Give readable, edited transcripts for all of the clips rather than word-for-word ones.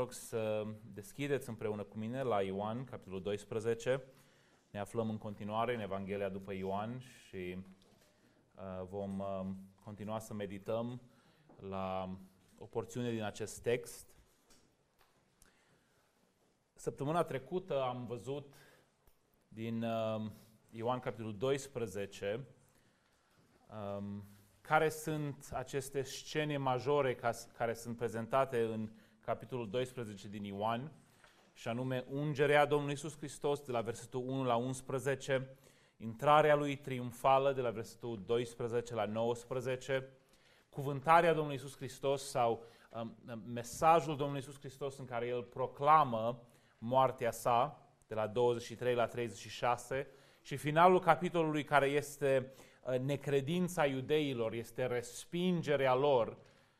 rog să deschideți împreună cu mine la Ioan, capitolul 12. Ne aflăm în continuare în Evanghelia după Ioan și vom continua să medităm la o porțiune din acest text. Săptămâna trecută am văzut din Ioan, capitolul 12, care sunt aceste scene majore care sunt prezentate în capitolul 12 din Ioan, și anume ungerea Domnului Iisus Hristos de la versetul 1 la 11, intrarea Lui triumfală de la versetul 12 la 19, cuvântarea Domnului Iisus Hristos sau mesajul Domnului Iisus Hristos în care El proclamă moartea sa de la 23 la 36 și finalul capitolului care este necredința iudeilor, este respingerea lor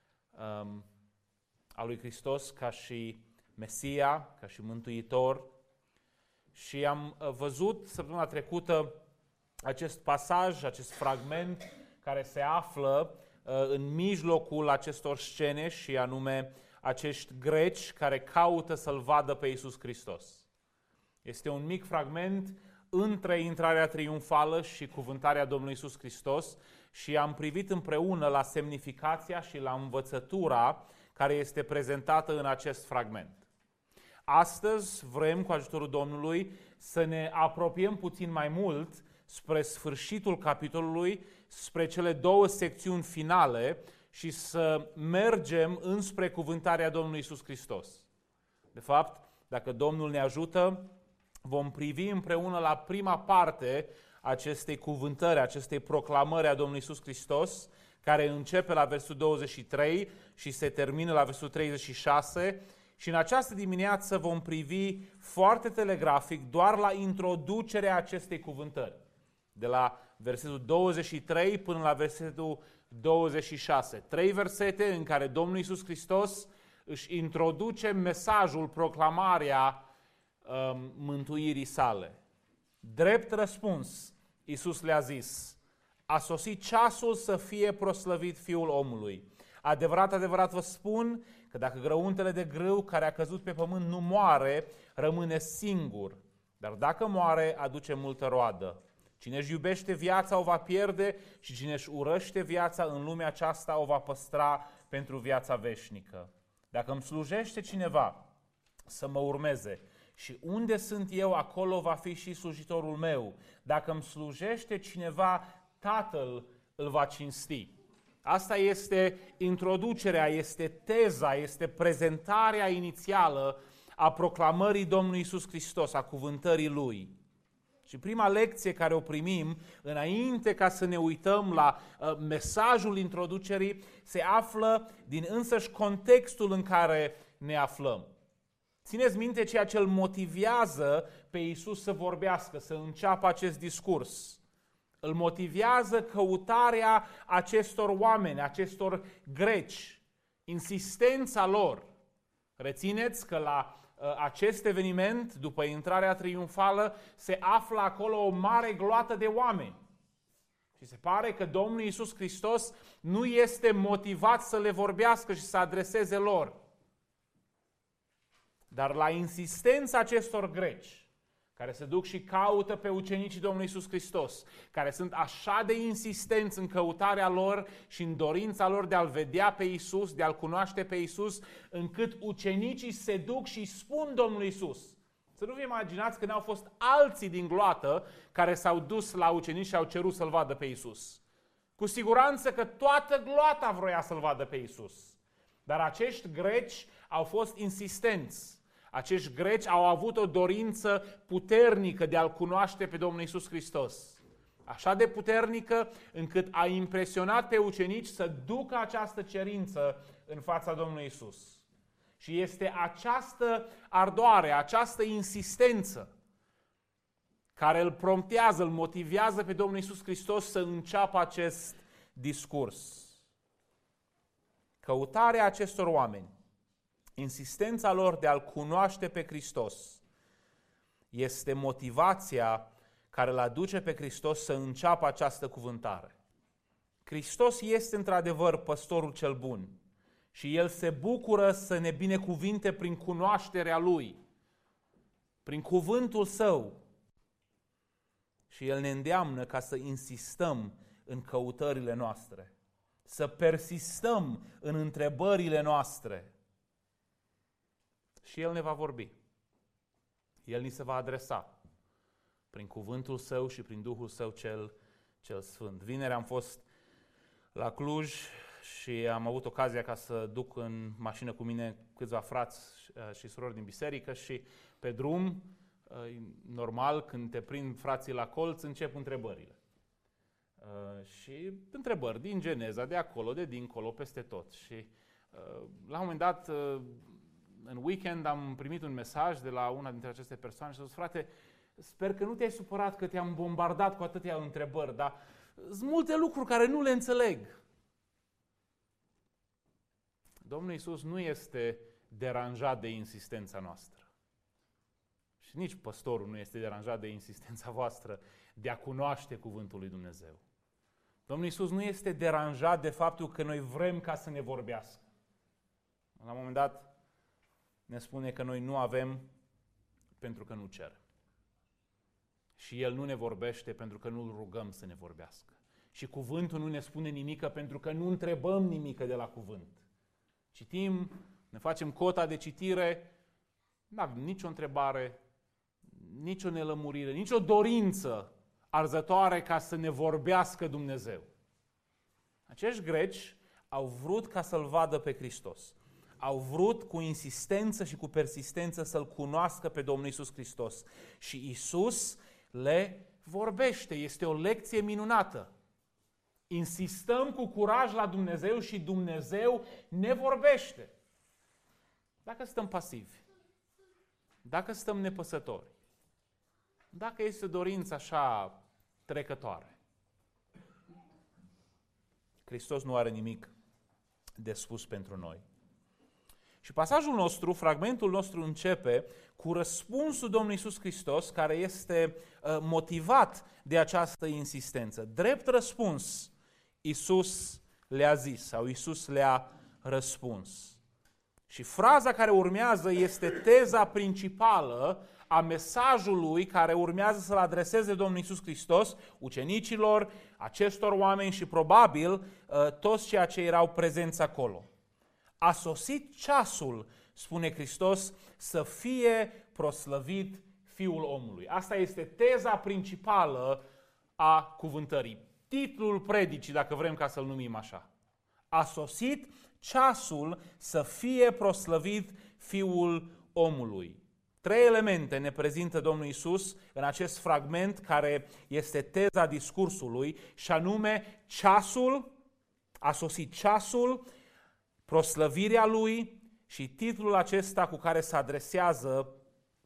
a lui Hristos ca și Mesia, ca și Mântuitor. Și am văzut săptămâna trecută acest pasaj, acest fragment care se află în mijlocul acestor scene și anume acești greci care caută să-L vadă pe Iisus Hristos. Este un mic fragment între intrarea triumfală și cuvântarea Domnului Iisus Hristos și am privit împreună la semnificația și la învățătura care este prezentată în acest fragment. Astăzi vrem, cu ajutorul Domnului, să ne apropiem puțin mai mult spre sfârșitul capitolului, spre cele două secțiuni finale și să mergem înspre cuvântarea Domnului Iisus Hristos. De fapt, dacă Domnul ne ajută, vom privi împreună la prima parte acestei cuvântări, acestei proclamări a Domnului Iisus Hristos, care începe la versul 23 și se termină la versul 36. Și în această dimineață vom privi foarte telegrafic doar la introducerea acestei cuvântări, de la versetul 23 până la versetul 26. 3 versete în care Domnul Iisus Hristos își introduce mesajul, proclamarea mântuirii sale. Drept răspuns, Iisus le-a zis: a sosit ceasul să fie proslăvit Fiul omului. Adevărat, adevărat vă spun că dacă grăuntele de grâu care a căzut pe pământ nu moare, rămâne singur. Dar dacă moare, aduce multă roadă. Cine își iubește viața o va pierde și cine își urăște viața în lumea aceasta o va păstra pentru viața veșnică. Dacă îmi slujește cineva, să mă urmeze. Și unde sunt eu, acolo va fi și slujitorul meu. Dacă îmi slujește cineva, Tatăl îl va cinsti. Asta este introducerea, este teza, este prezentarea inițială a proclamării Domnului Iisus Hristos, a cuvântării Lui. Și prima lecție care o primim, înainte ca să ne uităm la mesajul introducerii, se află din însăși contextul în care ne aflăm. Țineți minte ceea ce îl motivează pe Iisus să vorbească, să înceapă acest discurs. Îl motivează căutarea acestor oameni, acestor greci, insistența lor. Rețineți că la acest eveniment, după intrarea triumfală, se află acolo o mare gloată de oameni. Și se pare că Domnul Iisus Hristos nu este motivat să le vorbească și să adreseze lor. Dar la insistența acestor greci, care se duc și caută pe ucenicii Domnului Iisus Hristos, care sunt așa de insistenți în căutarea lor și în dorința lor de a-L vedea pe Iisus, de a-L cunoaște pe Iisus, încât ucenicii se duc și spun Domnului Iisus. Să nu vă imaginați că n-au fost alții din gloată care s-au dus la ucenici și au cerut să-L vadă pe Iisus. Cu siguranță că toată gloata vroia să-L vadă pe Iisus. Dar acești greci au fost insistenți. Acești greci au avut o dorință puternică de a-L cunoaște pe Domnul Iisus Hristos. Așa de puternică încât a impresionat pe ucenici să ducă această cerință în fața Domnului Iisus. Și este această ardoare, această insistență care îl promptează, îl motivează pe Domnul Iisus Hristos să înceapă acest discurs. Căutarea acestor oameni, insistența lor de a-L cunoaște pe Hristos, este motivația care îl aduce pe Hristos să înceapă această cuvântare. Hristos este într-adevăr păstorul cel bun Și El se bucură să ne binecuvinte prin cunoașterea Lui, prin cuvântul Său. Și El ne îndeamnă ca să insistăm în căutările noastre, să persistăm în întrebările noastre. Și El ne va vorbi. El ni se va adresa prin cuvântul Său și prin Duhul Său cel Sfânt. Vineri am fost la Cluj și am avut ocazia ca să duc în mașină cu mine câțiva frați și surori din biserică și pe drum, normal, când te prind frații la colț, încep întrebările. Și întrebări din Geneza, de acolo, de dincolo, peste tot. Și la un moment dat, în weekend, am primit un mesaj de la una dintre aceste persoane și a zis: frate, sper că nu te-ai supărat că te-am bombardat cu atâtea întrebări, dar sunt multe lucruri care nu le înțeleg. Domnul Iisus nu este deranjat de insistența noastră. Și nici păstorul nu este deranjat de insistența voastră de a cunoaște cuvântul lui Dumnezeu. Domnul Iisus nu este deranjat de faptul că noi vrem ca să ne vorbească. La un moment dat ne spune că noi nu avem pentru că nu cerem. Și El nu ne vorbește pentru că nu-L rugăm să ne vorbească. Și cuvântul nu ne spune nimică pentru că nu întrebăm nimică de la cuvânt. Citim, ne facem cota de citire, nu avem nicio întrebare, nicio nelămurire, nicio dorință arzătoare ca să ne vorbească Dumnezeu. Acești greci au vrut ca să-L vadă pe Hristos. Au vrut cu insistență și cu persistență să-L cunoască pe Domnul Iisus Hristos. Și Iisus le vorbește. Este o lecție minunată. Insistăm cu curaj la Dumnezeu și Dumnezeu ne vorbește. Dacă stăm pasivi, dacă stăm nepăsători, dacă este o dorință așa trecătoare, Hristos nu are nimic de spus pentru noi. Și pasajul nostru, fragmentul nostru începe cu răspunsul Domnului Iisus Hristos, care este motivat de această insistență. Drept răspuns, Iisus le-a zis sau Iisus le-a răspuns. Și fraza care urmează este teza principală a mesajului care urmează să-l adreseze Domnul Iisus Hristos ucenicilor, acestor oameni și probabil toți ceea ce erau prezenți acolo. A sosit ceasul, spune Hristos, să fie proslăvit Fiul omului. Asta este teza principală a cuvântării. Titlul predicii, dacă vrem ca să-l numim așa. A sosit ceasul să fie proslăvit Fiul omului. 3 elemente ne prezintă Domnul Iisus în acest fragment care este teza discursului și anume ceasul, a sosit ceasul, proslăvirea Lui și titlul acesta cu care se adresează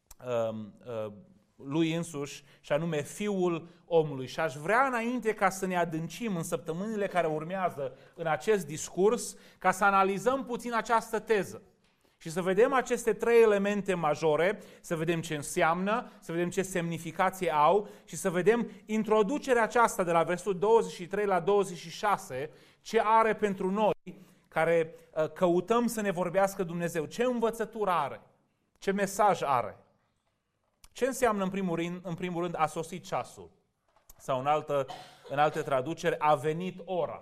Lui însuși și anume Fiul omului. Și aș vrea înainte ca să ne adâncim în săptămânile care urmează în acest discurs, ca să analizăm puțin această teză. Și să vedem aceste 3 elemente majore, să vedem ce înseamnă, să vedem ce semnificație au și să vedem introducerea aceasta de la versetul 23 la 26, ce are pentru noi care căutăm să ne vorbească Dumnezeu, ce învățătură are, ce mesaj are. Ce înseamnă în primul rând a sosit ceasul? Sau în alte traduceri, a venit ora.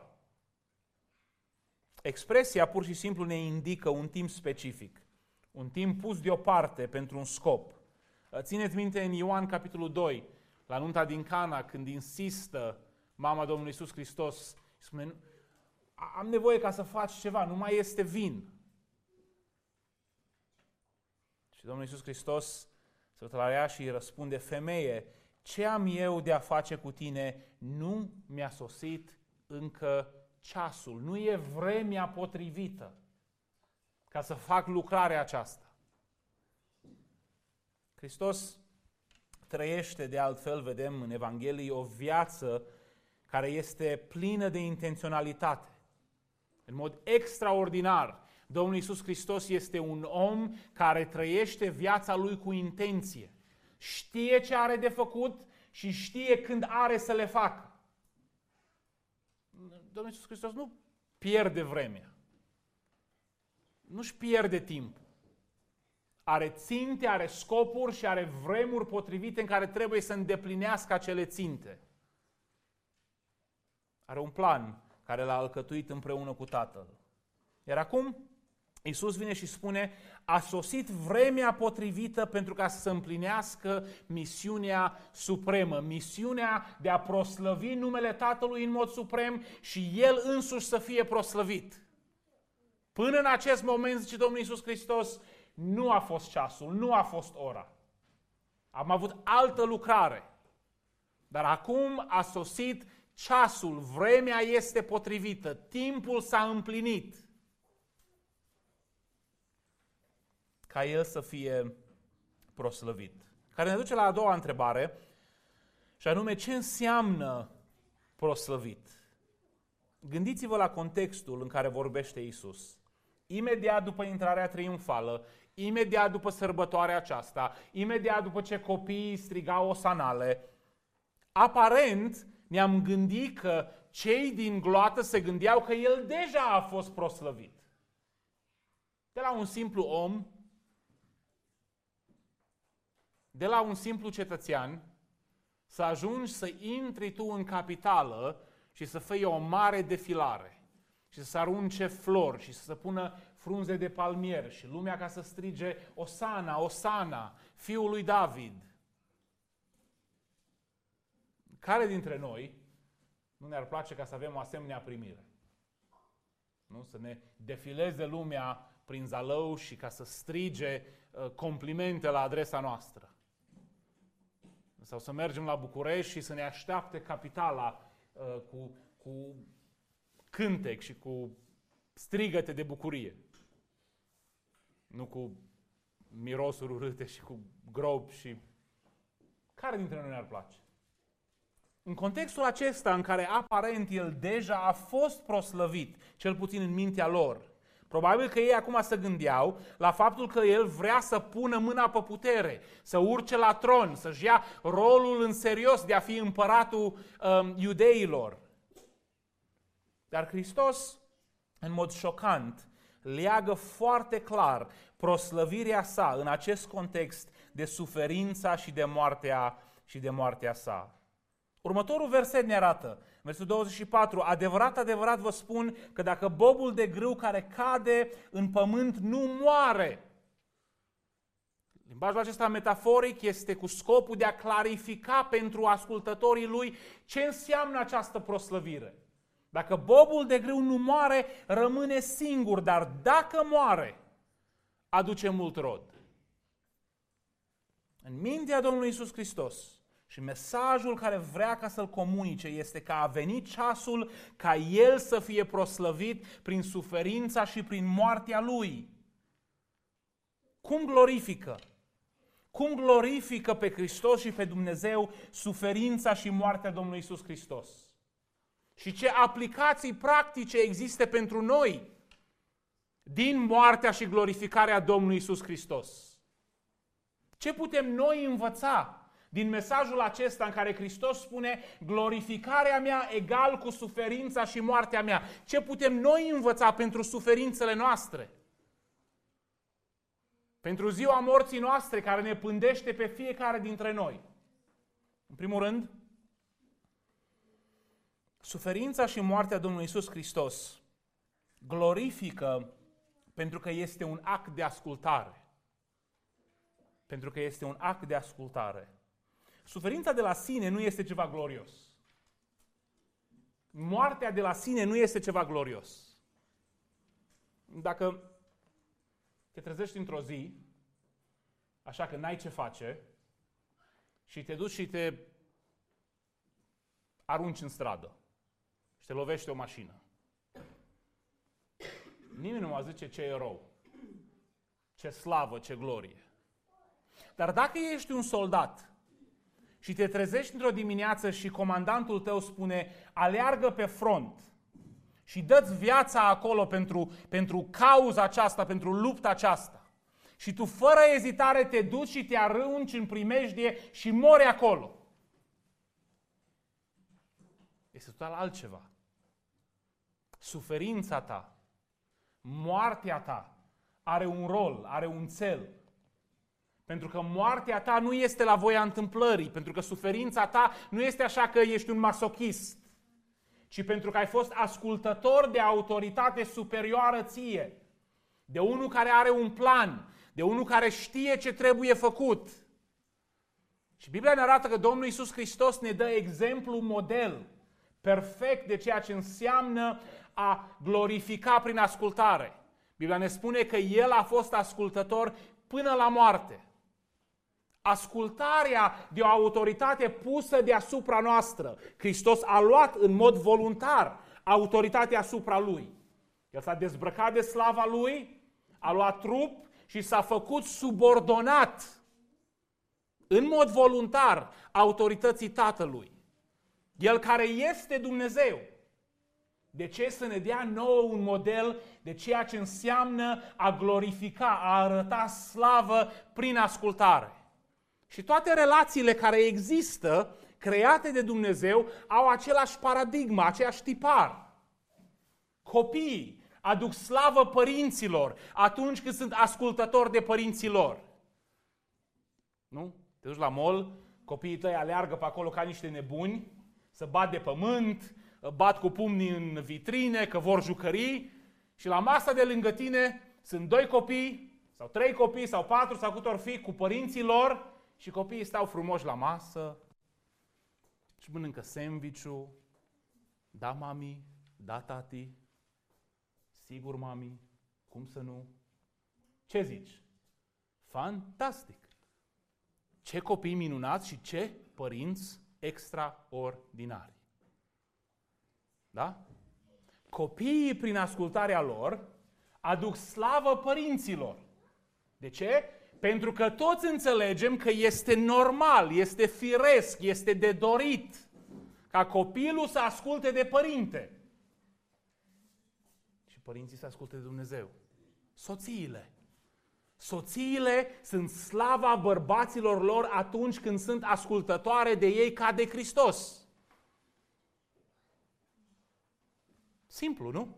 Expresia pur și simplu ne indică un timp specific, un timp pus deoparte pentru un scop. Țineți minte în Ioan capitolul 2, la nunta din Cana, când insistă mama Domnului Iisus Hristos, spune: am nevoie ca să faci ceva, nu mai este vin. Și Domnul Iisus Hristos se uită la ea și îi răspunde: femeie, ce am eu de a face cu tine? Nu mi-a sosit încă ceasul, nu e vremea potrivită ca să fac lucrarea aceasta. Hristos trăiește, de altfel, vedem în Evanghelie, o viață care este plină de intenționalitate. În mod extraordinar, Domnul Iisus Hristos este un om care trăiește viața Lui cu intenție. Știe ce are de făcut și știe când are să le facă. Domnul Iisus Hristos nu pierde vremea. nu-și pierde timp. Are ținte, are scopuri și are vremuri potrivite în care trebuie să îndeplinească acele ținte. Are un plan care l-a alcătuit împreună cu Tatăl. Iar acum Iisus vine și spune: a sosit vremea potrivită pentru ca să se împlinească misiunea supremă, misiunea de a proslăvi numele Tatălui în mod suprem și El însuși să fie proslăvit. Până în acest moment, zice Domnul Iisus Hristos, nu a fost ceasul, nu a fost ora. Am avut altă lucrare. Dar acum a sosit ceasul, vremea este potrivită, timpul s-a împlinit ca El să fie proslăvit. Care ne duce la a doua întrebare, și anume, ce înseamnă proslăvit? Gândiți-vă la contextul în care vorbește Iisus. Imediat după intrarea triumfală, imediat după sărbătoarea aceasta, imediat după ce copiii strigau osanale, aparent ne-am gândit că cei din gloată se gândeau că El deja a fost proslăvit. De la un simplu om, de la un simplu cetățean, să ajungi să intri tu în capitală și să fie o mare defilare și să se arunce flori și să se pună frunze de palmier și lumea ca să strige Osana, Osana, Fiul lui David. Care dintre noi nu ne-ar place ca să avem o asemenea primire? Nu? Să ne defileze lumea prin Zalău și ca să strige complimente la adresa noastră. Sau să mergem la București și să ne așteapte capitala cu cântec și cu strigăte de bucurie. Nu cu mirosuri urâte și cu grob și... Care dintre noi ne-ar place? În contextul acesta în care aparent El deja a fost proslăvit, cel puțin în mintea lor, probabil că ei acum se gândeau la faptul că El vrea să pună mâna pe putere, să urce la tron, să-și ia rolul în serios de a fi împăratul iudeilor. Dar Hristos, în mod șocant, leagă foarte clar proslăvirea sa în acest context de suferința și de moartea sa. Următorul verset ne arată, versetul 24, adevărat, adevărat vă spun că dacă bobul de grâu care cade în pământ nu moare. Limbajul acesta metaforic este cu scopul de a clarifica pentru ascultătorii lui ce înseamnă această proslăvire. Dacă bobul de grâu nu moare, rămâne singur, dar dacă moare, aduce mult rod. În mintea Domnului Iisus Hristos, și mesajul care vrea ca să-l comunice este că a venit ceasul ca El să fie proslăvit prin suferința și prin moartea Lui. Cum glorifică? Cum glorifică pe Hristos și pe Dumnezeu suferința și moartea Domnului Iisus Hristos? Și ce aplicații practice există pentru noi din moartea și glorificarea Domnului Iisus Hristos? Ce putem noi învăța din mesajul acesta în care Hristos spune glorificarea mea egal cu suferința și moartea mea? Ce putem noi învăța pentru suferințele noastre? Pentru ziua morții noastre care ne pândește pe fiecare dintre noi? În primul rând, suferința și moartea Domnului Iisus Hristos glorifică pentru că este un act de ascultare. Pentru că este un act de ascultare. Suferința de la sine nu este ceva glorios. Moartea de la sine nu este ceva glorios. Dacă te trezești într-o zi, așa că n-ai ce face, și te duci și te arunci în stradă și te lovește o mașină, nimeni nu va zice ce erou, ce slavă, ce glorie. Dar dacă ești un soldat și te trezești într-o dimineață și comandantul tău spune aleargă pe front și dă-ți viața acolo pentru cauza aceasta, pentru lupta aceasta, și tu fără ezitare te duci și te arunci în primejdie și mori acolo, este total altceva. Suferința ta, moartea ta are un rol, are un cel. Pentru că moartea ta nu este la voia întâmplării, pentru că suferința ta nu este așa că ești un masochist, ci pentru că ai fost ascultător de autoritate superioară ție, de unul care are un plan, de unul care știe ce trebuie făcut. Și Biblia ne arată că Domnul Iisus Hristos ne dă exemplu, model, perfect de ceea ce înseamnă a glorifica prin ascultare. Biblia ne spune că El a fost ascultător până la moarte. Ascultarea de o autoritate pusă deasupra noastră. Hristos a luat în mod voluntar autoritatea asupra Lui. El s-a dezbrăcat de slava Lui, a luat trup și s-a făcut subordonat în mod voluntar autorității Tatălui. El care este Dumnezeu. De ce să ne dea nouă un model de ceea ce înseamnă a glorifica, a arăta slavă prin ascultare? Și toate relațiile care există, create de Dumnezeu, au același paradigmă, aceeași tipar. Copiii aduc slavă părinților atunci când sunt ascultători de părinții lor. Nu? Te duci la mall, copiii tăi aleargă pe acolo ca niște nebuni, să bat de pământ, bat cu pumnii în vitrine, că vor jucării, și la masa de lângă tine sunt 2 copii, sau 3 copii, sau 4, sau cât or fi, cu părinții lor, și copiii stau frumoși la masă și mănâncă sandwich-ul. Da, mami? Da, tati? Sigur, mami? Cum să nu? Ce zici? Fantastic! Ce copii minunați și ce părinți extraordinari! Da? Copiii, prin ascultarea lor, aduc slavă părinților. De ce? Pentru că toți înțelegem că este normal, este firesc, este de dorit ca copilul să asculte de părinte. Și părinții să asculte de Dumnezeu. Soțiile. Soțiile sunt slava bărbaților lor atunci când sunt ascultătoare de ei ca de Hristos. Simplu, nu?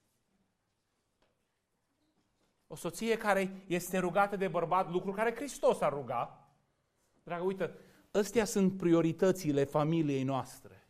O soție care este rugată de bărbat, lucru care Hristos a rugat. Dragă, uite, astea sunt prioritățile familiei noastre.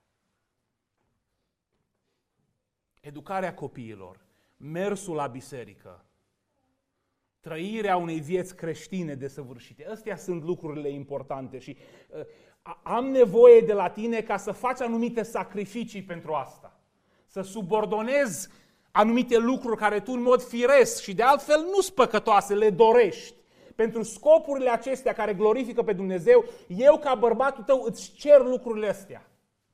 Educarea copiilor, mersul la biserică, trăirea unei vieți creștine desăvârșite. Astea sunt lucrurile importante și am nevoie de la tine ca să faci anumite sacrificii pentru asta. Să subordonezi anumite lucruri care tu în mod firesc și de altfel nu-s păcătoase, le dorești. Pentru scopurile acestea care glorifică pe Dumnezeu, eu ca bărbatul tău îți cer lucrurile astea.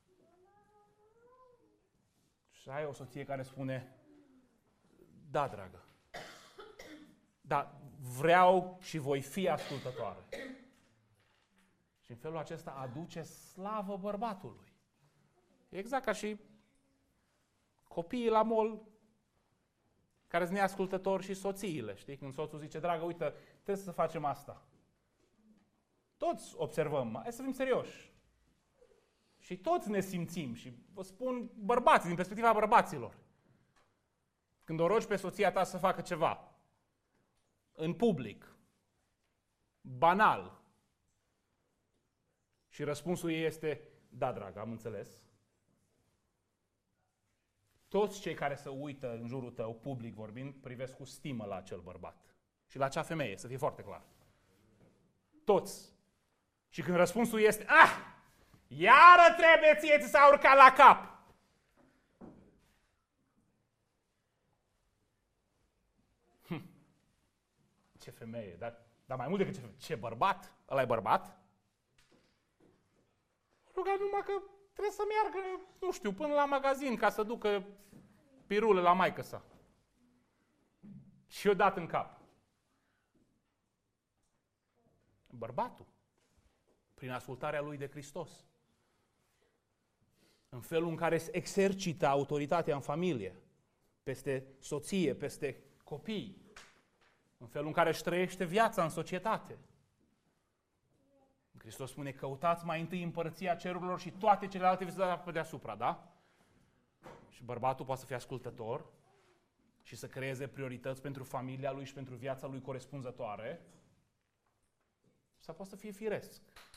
Și ai o soție care spune, da, dragă, da, vreau și voi fi ascultătoare. Și în felul acesta aduce slavă bărbatului. Exact ca și copiii la mall care sunt neascultători și soțiile. Știi? Când soțul zice, dragă, uite, trebuie să facem asta. Toți observăm, hai să fim serioși. Și toți ne simțim. Și vă spun bărbații, din perspectiva bărbaților. Când o rogi pe soția ta să facă ceva, în public, banal, și răspunsul ei este, da, dragă, am înțeles. Toți cei care se uită în jurul tău, public vorbind, privesc cu stimă la acel bărbat. Și la acea femeie, să fie foarte clar. Toți. Și când răspunsul este, iară trebuie ție ți s-a urcat la cap. Ce femeie, dar mai mult decât ce femeie. Ce bărbat? Ăla e bărbat? Ruga numai că trebuie să meargă, nu știu, până la magazin ca să ducă pirule la maică-sa. Și eu dat în cap. Bărbatul, prin ascultarea lui de Hristos, în felul în care se exercită autoritatea în familie, peste soție, peste copii, în felul în care își trăiește viața în societate. Hristos spune, căutați mai întâi împărăția cerurilor și toate celelalte veți da pe deasupra, da? Și bărbatul poate să fie ascultător, și să creeze priorități pentru familia lui și pentru viața lui corespunzătoare, sau poate să fie firesc.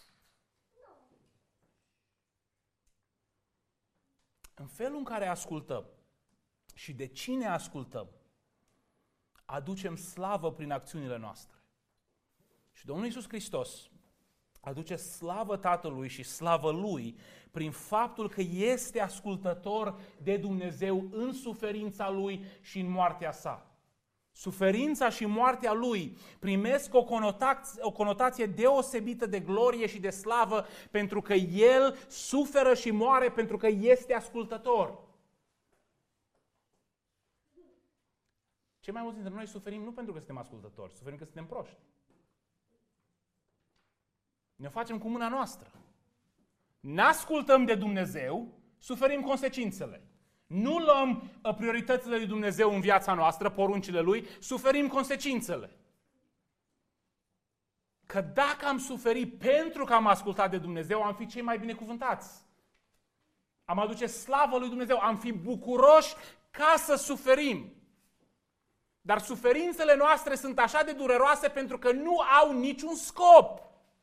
În felul în care ascultăm și de cine ascultăm, aducem slavă prin acțiunile noastre. Și Domnul Iisus Hristos aduce slavă Tatălui și slavă Lui prin faptul că este ascultător de Dumnezeu în suferința Lui și în moartea sa. Suferința și moartea Lui primesc o conotație deosebită de glorie și de slavă pentru că El suferă și moare pentru că este ascultător. Cei mai mulți dintre noi suferim nu pentru că suntem ascultători, suferim că suntem proști. Ne facem cu mâna noastră. N-ascultăm de Dumnezeu, suferim consecințele. Nu luăm prioritățile lui Dumnezeu în viața noastră, poruncile Lui, suferim consecințele. Că dacă am suferit pentru că am ascultat de Dumnezeu, am fi cei mai binecuvântați. Am aduce slavă lui Dumnezeu, am fi bucuroși ca să suferim. Dar suferințele noastre sunt așa de dureroase pentru că nu au niciun scop.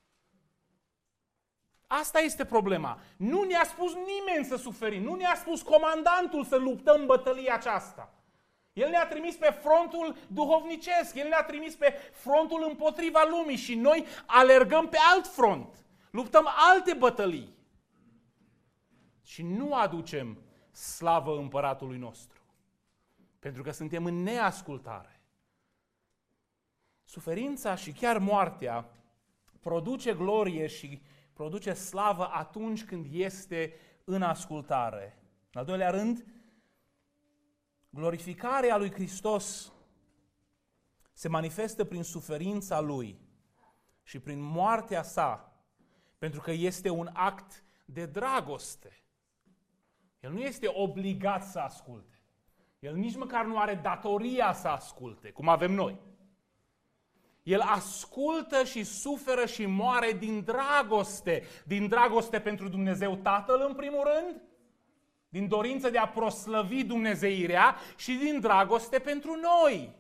Asta este problema. Nu ne-a spus nimeni să suferim. Nu ne-a spus comandantul să luptăm bătălia aceasta. El ne-a trimis pe frontul duhovnicesc. El ne-a trimis pe frontul împotriva lumii și noi alergăm pe alt front. Luptăm alte bătălii. Și nu aducem slavă împăratului nostru. Pentru că suntem în neascultare. Suferința și chiar moartea produce glorie și produce slavă atunci când este în ascultare. În al doilea rând, glorificarea lui Hristos se manifestă prin suferința Lui și prin moartea sa, pentru că este un act de dragoste. El nu este obligat să asculte. El nici măcar nu are datoria să asculte, cum avem noi. El ascultă și suferă și moare din dragoste pentru Dumnezeu Tatăl în primul rând, din dorință de a proslăvi dumnezeirea și din dragoste pentru noi.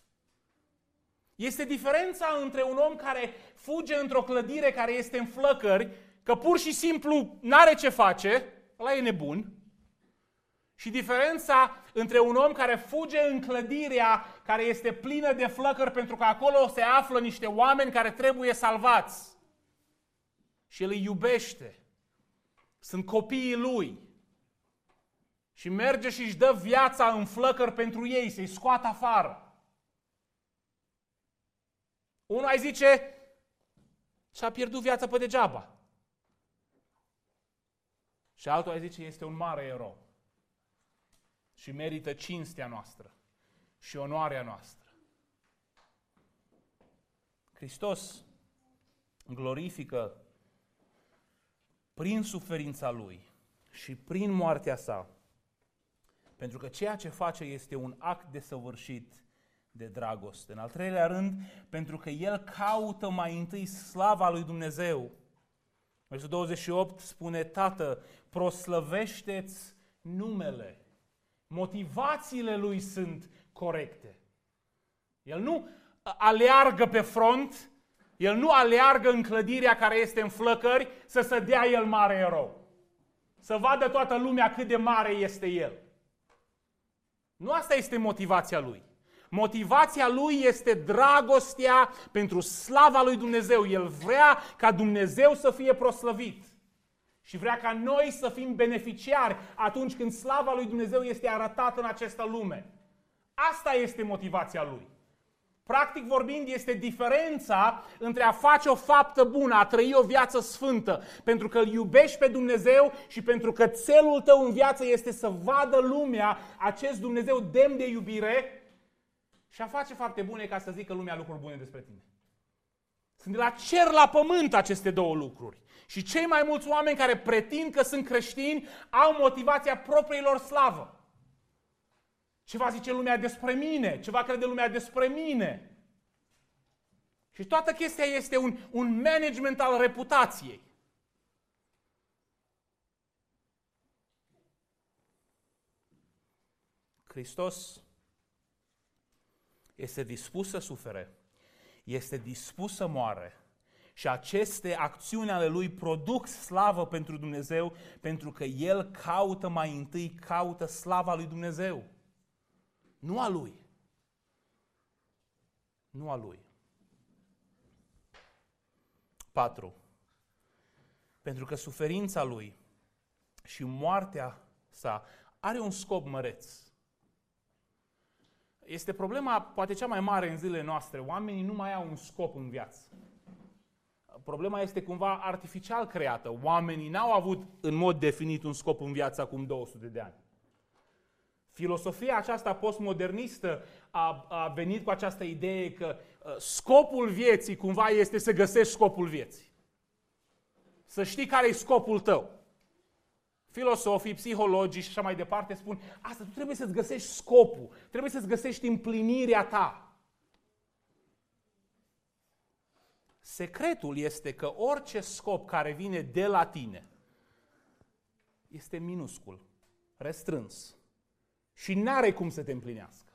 Este diferența între un om care fuge într-o clădire care este în flăcări, că pur și simplu n-are ce face, ăla e nebun, și diferența între un om care fuge în clădirea care este plină de flăcări pentru că acolo se află niște oameni care trebuie salvați. Și el îi iubește. Sunt copiii lui. Și merge și își dă viața în flăcări pentru ei, să-i scoată afară. Unul ai zice, și-a pierdut viața pe degeaba. Și altul ai zice, este un mare erou. Și merită cinstea noastră și onoarea noastră. Hristos glorifică prin suferința Lui și prin moartea sa, pentru că ceea ce face este un act desăvârșit de dragoste. În al treilea rând, pentru că El caută mai întâi slava lui Dumnezeu. Versetul 28 spune, Tată, proslăvește-ți numele. Motivațiile lui sunt corecte. El nu aleargă pe front, el nu aleargă în clădirea care este în flăcări să se dea el mare erou. Să vadă toată lumea cât de mare este el. Nu asta este motivația lui. Motivația lui este dragostea pentru slava lui Dumnezeu. El vrea ca Dumnezeu să fie proslăvit. Și vrea ca noi să fim beneficiari atunci când slava lui Dumnezeu este arătată în această lume. Asta este motivația lui. Practic vorbind, este diferența între a face o faptă bună, a trăi o viață sfântă, pentru că îl iubești pe Dumnezeu și pentru că țelul tău în viață este să vadă lumea acest Dumnezeu demn de iubire și a face fapte bune ca să zică lumea lucruri bune despre tine. Sunt de la cer la pământ aceste două lucruri. Și cei mai mulți oameni care pretind că sunt creștini au motivația propriilor slavă. Ce va zice lumea despre mine? Ce va crede lumea despre mine? Și toată chestia este un management al reputației. Hristos este dispus să sufere, este dispus să moare și aceste acțiuni ale lui produc slavă pentru Dumnezeu, pentru că el caută slava lui Dumnezeu, nu a lui. Nu a lui. 4. Pentru că suferința lui și moartea sa are un scop măreț. Este problema poate cea mai mare în zilele noastre. Oamenii nu mai au un scop în viață. Problema este cumva artificial creată. Oamenii n-au avut în mod definit un scop în viață acum 200 de ani. Filosofia aceasta postmodernistă a venit cu această idee că scopul vieții cumva este să găsești scopul vieții. Să știi care e scopul tău. Filosofii, psihologii și așa mai departe spun, asta tu trebuie să-ți găsești scopul, trebuie să-ți găsești împlinirea ta. Secretul este că orice scop care vine de la tine este minuscul, restrâns și n-are cum să te împlinească.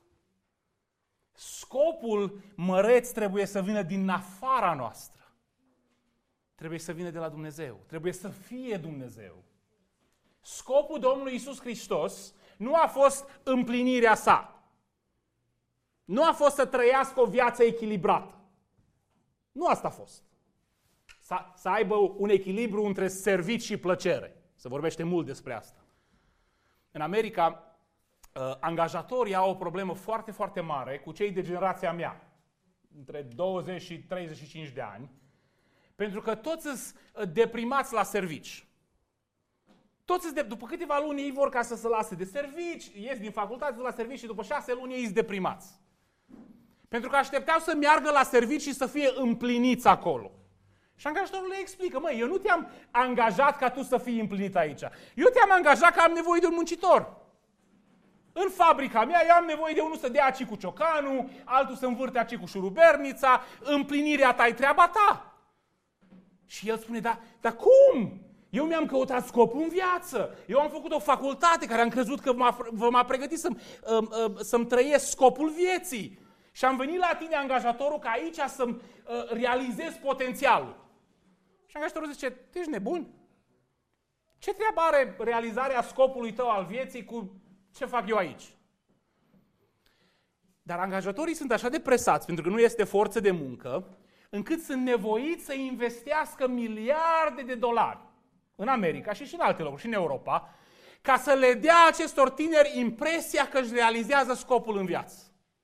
Scopul măreț trebuie să vină din afara noastră. Trebuie să vină de la Dumnezeu. Trebuie să fie Dumnezeu. Scopul Domnului Iisus Hristos nu a fost împlinirea sa. Nu a fost să trăiască o viață echilibrată. Nu asta a fost. Să aibă un echilibru între servici și plăcere. Se vorbește mult despre asta. În America, angajatorii au o problemă foarte, foarte mare cu cei de generația mea, între 20 și 35 de ani, pentru că toți sunt deprimați la servici. După câteva luni ei vor ca să se lase de servici, ies din facultate la servici și după 6 luni ei sunt deprimați. Pentru că așteptau să meargă la servici și să fie împliniți acolo. Și angajatorul le explică, eu nu te-am angajat ca tu să fii împlinit aici. Eu te-am angajat că am nevoie de un muncitor. În fabrica mea eu am nevoie de unul să dea aci cu ciocanul, altul să învârte aci cu șurubernița, împlinirea ta e treaba ta. Și el spune, dar cum? Eu mi-am căutat scopul în viață. Eu am făcut o facultate care am crezut că m-a pregătit să-mi trăiesc scopul vieții. Și am venit la tine, angajatorul, ca aici să-mi realizez potențialul. Și angajatorul zice, tu ești nebun? Ce treabă are realizarea scopului tău al vieții cu ce fac eu aici? Dar angajatorii sunt așa de presați, pentru că nu este forță de muncă, încât sunt nevoiți să investească miliarde de dolari în America și în alte locuri, și în Europa, ca să le dea acestor tineri impresia că își realizează scopul în viață.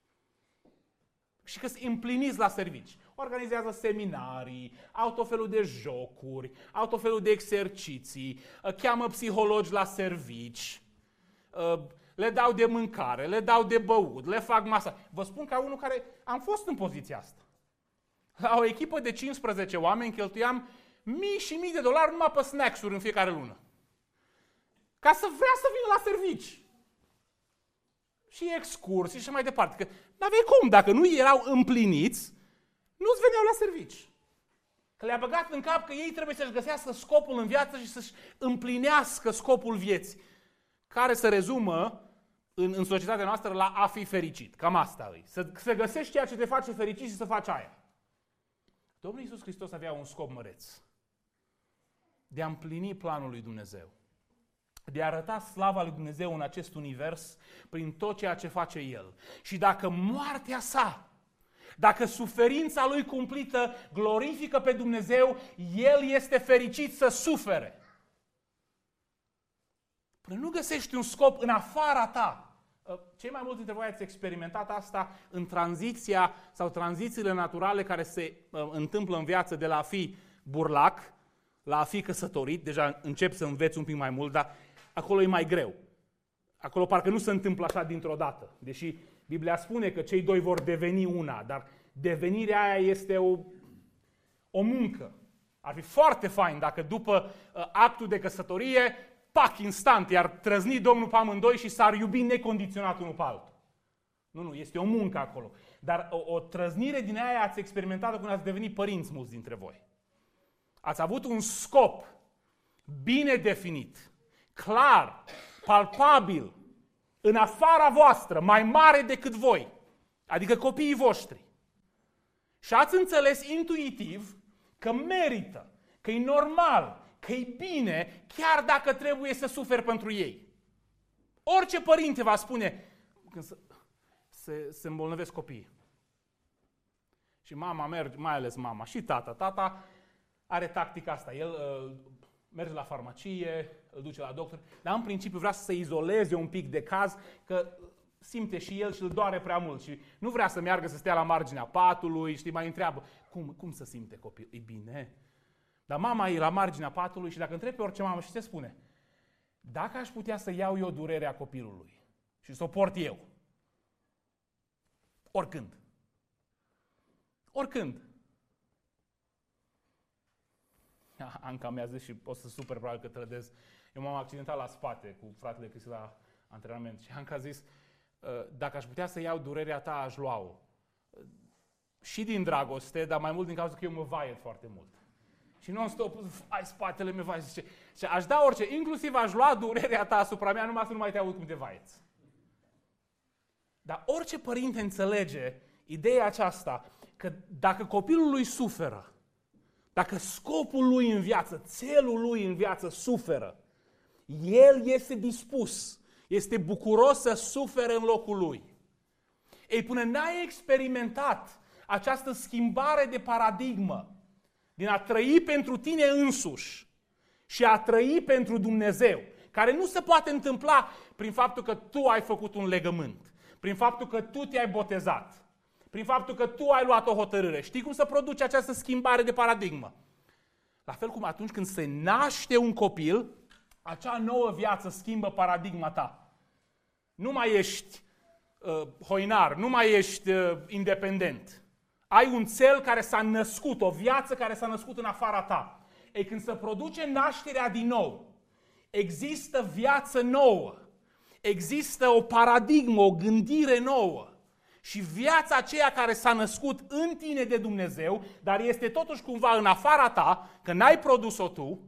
Și că sunt împliniți la servici. Organizează seminarii, au tot felul de jocuri, au tot felul de exerciții, cheamă psihologi la servici, le dau de mâncare, le dau de băut, le fac masa. Vă spun ca unul care am fost în poziția asta. La o echipă de 15 oameni cheltuiam mii și mii de dolari numai pe snacks-uri în fiecare lună. Ca să vrea să vină la servici. Și excursii și mai departe. Că n-aveai cum, dacă nu erau împliniți, nu-ți veneau la servici. Că le-a băgat în cap că ei trebuie să-și găsească scopul în viață și să-și împlinească scopul vieții. Care se rezumă în societatea noastră la a fi fericit. Cam asta e. Să găsești ceea ce te face fericit și să faci aia. Domnul Iisus Hristos avea un scop măreț. De a împlini planul lui Dumnezeu. De a arăta slava lui Dumnezeu în acest univers prin tot ceea ce face El. Și dacă moartea sa, dacă suferința lui cumplită glorifică pe Dumnezeu, El este fericit să sufere. Până nu găsești un scop în afara ta. Cei mai mulți dintre voi ați experimentat asta în tranziția sau tranzițiile naturale care se întâmplă în viață de la a fi burlac la a fi căsătorit. Deja începi să înveți un pic mai mult, dar acolo e mai greu. Acolo parcă nu se întâmplă așa dintr-o dată. Deși Biblia spune că cei doi vor deveni una, dar devenirea aia este o muncă. Ar fi foarte fain dacă după actul de căsătorie, pac, instant, i-ar trăzni Domnul pe amândoi și s-ar iubi necondiționat unul pe altul. Nu, este o muncă acolo. Dar o trăznire din aia ați experimentat-o când ați devenit părinți mulți dintre voi. Ați avut un scop bine definit, clar, palpabil, în afara voastră, mai mare decât voi. adică copiii voștri. Și ați înțeles intuitiv că merită, că e normal, că e bine, chiar dacă trebuie să suferi pentru ei. Orice părinte va spune când se îmbolnăvesc copiii. Și mama merge, mai ales mama, și tata. Tata are tactica asta. El merge la farmacie, îl duce la doctor, dar în principiu vrea să se izoleze un pic de caz, că simte și el și îl doare prea mult și nu vrea să meargă să stea la marginea patului, știi, mai întreabă, cum se simte copil? E bine. Dar mama e la marginea patului și dacă întrebi pe orice mamă, și se spune, dacă aș putea să iau eu durerea copilului și să o port eu, oricând. Oricând. Anca mi-a zis și o să super probabil că trădez. Eu m-am accidentat la spate cu fratele Cristi la antrenament și Anca a zis, dacă aș putea să iau durerea ta, aș lua-o. Și din dragoste, dar mai mult din cauza că eu mă vaiet foarte mult. Și non-stop, ai spatele meu, vai, zice, și aș da orice, inclusiv aș lua durerea ta asupra mea, numai să nu mai te aud cum te vaieți. Dar orice părinte înțelege ideea aceasta, că dacă copilul lui suferă, dacă scopul lui în viață, țelul lui în viață suferă, el este dispus, este bucuros să sufere în locul lui. Ei, până n-ai experimentat această schimbare de paradigmă, din a trăi pentru tine însuși și a trăi pentru Dumnezeu, care nu se poate întâmpla prin faptul că tu ai făcut un legământ, prin faptul că tu te-ai botezat, prin faptul că tu ai luat o hotărâre. Știi cum se produce această schimbare de paradigmă? La fel cum atunci când se naște un copil, acea nouă viață schimbă paradigma ta. Nu mai ești hoinar, nu mai ești independent. Ai un țel care s-a născut, o viață care s-a născut în afara ta. Ei, când se produce nașterea din nou, există viață nouă, există o paradigmă, o gândire nouă. Și viața aceea care s-a născut în tine de Dumnezeu, dar este totuși cumva în afara ta, că n-ai produs-o tu,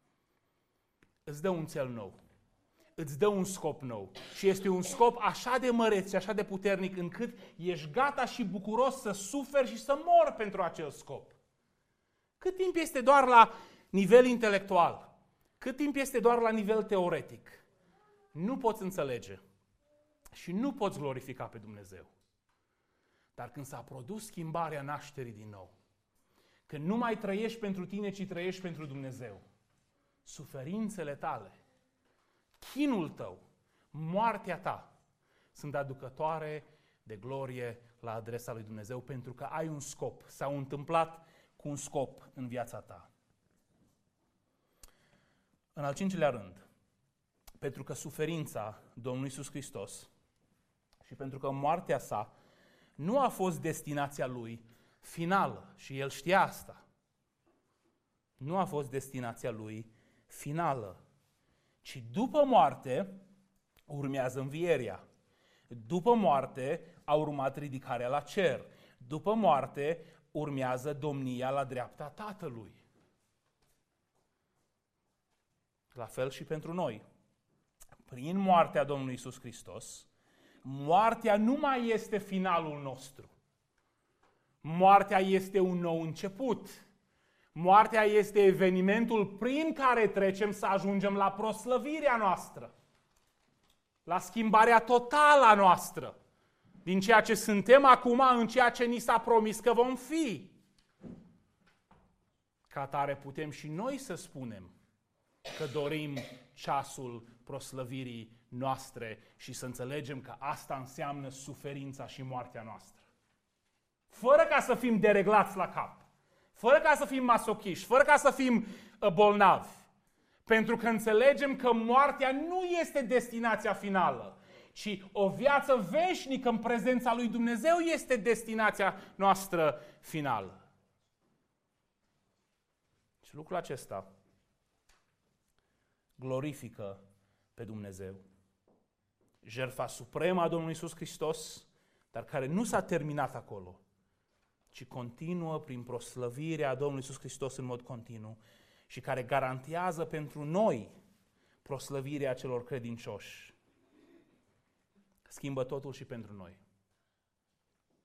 îți dă un țel nou. Îți dă un scop nou. Și este un scop așa de măreț și așa de puternic încât ești gata și bucuros să suferi și să mori pentru acel scop. Cât timp este doar la nivel intelectual? Cât timp este doar la nivel teoretic? Nu poți înțelege și nu poți glorifica pe Dumnezeu. Dar când s-a produs schimbarea nașterii din nou, când nu mai trăiești pentru tine, ci trăiești pentru Dumnezeu, suferințele tale, chinul tău, moartea ta, sunt aducătoare de glorie la adresa lui Dumnezeu, pentru că ai un scop, s-au întâmplat cu un scop în viața ta. În al cincilea rând, pentru că suferința Domnului Iisus Hristos și pentru că moartea sa nu a fost destinația lui finală, și el știa asta. Nu a fost destinația lui finală, ci după moarte urmează învierea. După moarte a urmat ridicarea la cer. După moarte urmează domnia la dreapta Tatălui. La fel și pentru noi. Prin moartea Domnului Iisus Hristos, moartea nu mai este finalul nostru. Moartea este un nou început. Moartea este evenimentul prin care trecem să ajungem la proslăvirea noastră, la schimbarea totală a noastră, din ceea ce suntem acum în ceea ce ni s-a promis că vom fi. Ca atare putem și noi să spunem că dorim ceasul proslăvirii noastre și să înțelegem că asta înseamnă suferința și moartea noastră. Fără ca să fim dereglați la cap, fără ca să fim masochiști, fără ca să fim bolnavi. Pentru că înțelegem că moartea nu este destinația finală, ci o viață veșnică în prezența lui Dumnezeu este destinația noastră finală. Și lucrul acesta glorifică pe Dumnezeu. Jertfa supremă a Domnului Iisus Hristos, dar care nu s-a terminat acolo, ci continuă prin proslăvirea Domnului Iisus Hristos în mod continuu și care garantează pentru noi proslăvirea celor credincioși. Schimbă totul și pentru noi.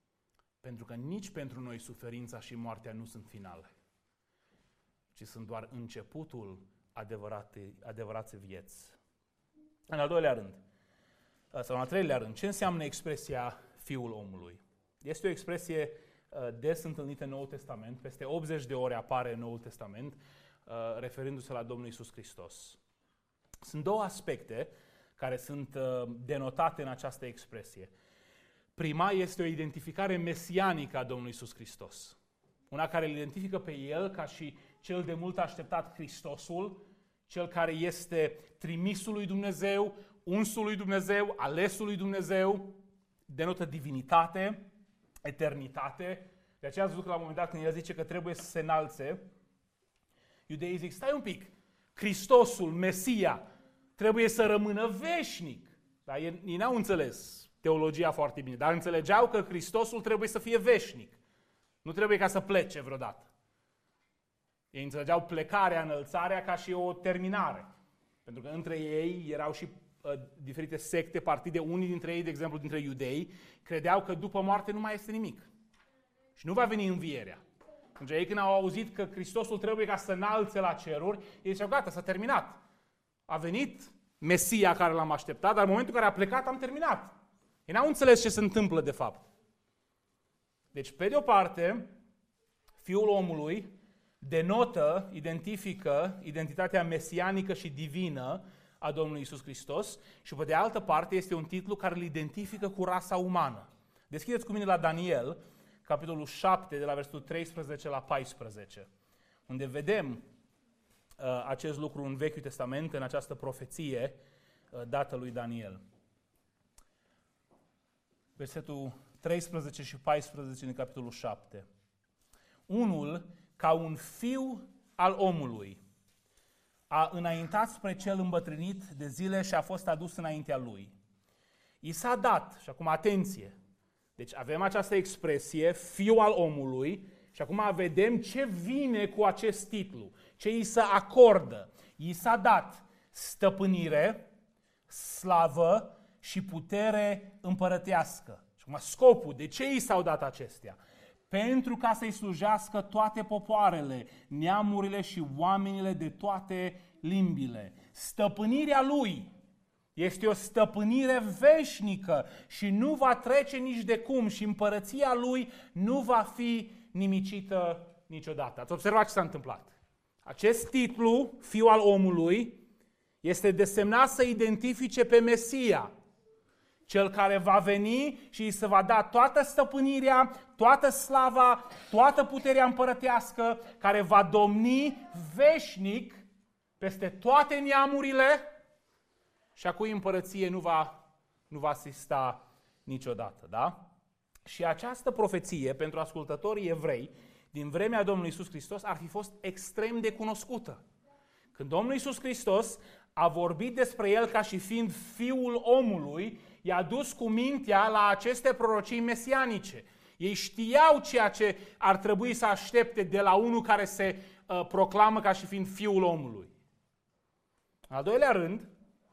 Pentru că nici pentru noi suferința și moartea nu sunt finale, ci sunt doar începutul adevărate vieți. În al doilea rând, sau în al treilea rând, ce înseamnă expresia Fiul omului? Este o expresie des întâlnită în Noul Testament, peste 80 de ori apare în Noul Testament, referindu-se la Domnul Iisus Hristos. Sunt două aspecte care sunt denotate în această expresie. Prima este o identificare mesianică a Domnului Iisus Hristos. Una care îl identifică pe El ca și cel de mult așteptat Hristosul, cel care este trimisul lui Dumnezeu, unsul lui Dumnezeu, alesul lui Dumnezeu, denotă divinitate, eternitate. De aceea ați văzut că la un moment dat când El zice că trebuie să se înalțe, iudeii zic, stai un pic, Hristosul, Mesia, trebuie să rămână veșnic. Dar ei n-au înțeles teologia foarte bine, dar înțelegeau că Hristosul trebuie să fie veșnic. Nu trebuie ca să plece vreodată. Ei înțelegeau plecarea, înălțarea ca și o terminare. Pentru că între ei erau și diferite secte, partide. Unii dintre ei, de exemplu, dintre iudei, credeau că după moarte nu mai este nimic. Și nu va veni învierea. Pentru ei când au auzit că Hristosul trebuie ca să înalțe la ceruri, ei ziceau, gata, s-a terminat. A venit Mesia care l-am așteptat, dar în momentul în care a plecat am terminat. Ei n-au înțeles ce se întâmplă de fapt. Deci, pe de o parte, Fiul omului denotă, identifică identitatea mesianică și divină a Domnului Iisus Hristos și, pe de altă parte, este un titlu care îl identifică cu rasa umană. Deschideți cu mine la Daniel, capitolul 7, de la versetul 13 la 14, unde vedem acest lucru în Vechiul Testament, în această profeție dată lui Daniel. Versetul 13 și 14 din capitolul 7. Unul, ca un fiu al omului, a înaintat spre cel îmbătrânit de zile și a fost adus înaintea lui. I s-a dat, și acum atenție, deci avem această expresie, fiu al omului, și acum vedem ce vine cu acest titlu, ce îi se acordă. I s-a dat stăpânire, slavă și putere împărătească. Și acum scopul, de ce i s-au dat acestea? Pentru ca să-i slujească toate popoarele, neamurile și oamenile de toate limbile. Stăpânirea lui este o stăpânire veșnică și nu va trece nici de cum și împărăția lui nu va fi nimicită niciodată. Ați observat ce s-a întâmplat? Acest titlu, Fiul al omului, este desemnat să identifice pe Mesia, cel care va veni și îi se va da toată stăpânirea, toată slava, toată puterea împărătească, care va domni veșnic peste toate neamurile și a cui împărăție nu va asista niciodată. Da? Și această profeție, pentru ascultătorii evrei, din vremea Domnului Iisus Hristos, ar fi fost extrem de cunoscută. Când Domnul Iisus Hristos a vorbit despre El ca și fiind Fiul omului, i-a dus cu mintea la aceste prorocii mesianice. Ei știau ceea ce ar trebui să aștepte de la unul care se proclamă ca și fiind Fiul omului. În al doilea rând,